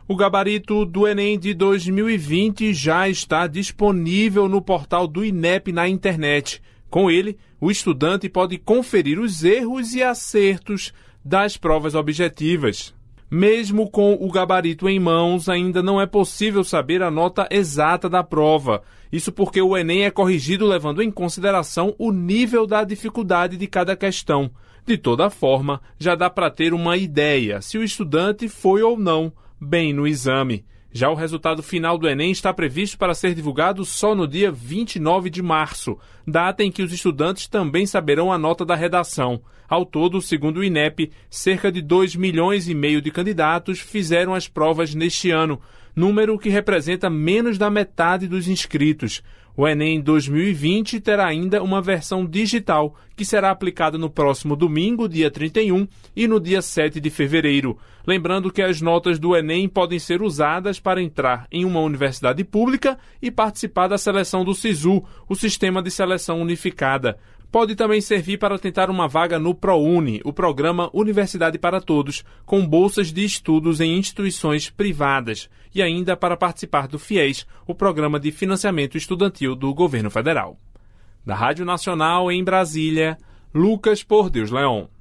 O gabarito do Enem de 2020 já está disponível no portal do INEP na internet. Com ele, o estudante pode conferir os erros e acertos das provas objetivas. Mesmo com o gabarito em mãos, ainda não é possível saber a nota exata da prova. Isso porque o Enem é corrigido levando em consideração o nível da dificuldade de cada questão. De toda forma, já dá para ter uma ideia se o estudante foi ou não bem no exame. Já o resultado final do Enem está previsto para ser divulgado só no dia 29 de março, data em que os estudantes também saberão a nota da redação. Ao todo, segundo o INEP, cerca de 2,5 milhões de candidatos fizeram as provas neste ano, número que representa menos da metade dos inscritos. O Enem 2020 terá ainda uma versão digital, que será aplicada no próximo domingo, dia 31, e no dia 7 de fevereiro. Lembrando que as notas do Enem podem ser usadas para entrar em uma universidade pública e participar da seleção do SISU, o Sistema de Seleção Unificada. Pode também servir para tentar uma vaga no ProUni, o programa Universidade para Todos, com bolsas de estudos em instituições privadas, e ainda para participar do FIES, o programa de financiamento estudantil do governo federal. Da Rádio Nacional em Brasília, Lucas Por Deus Leon.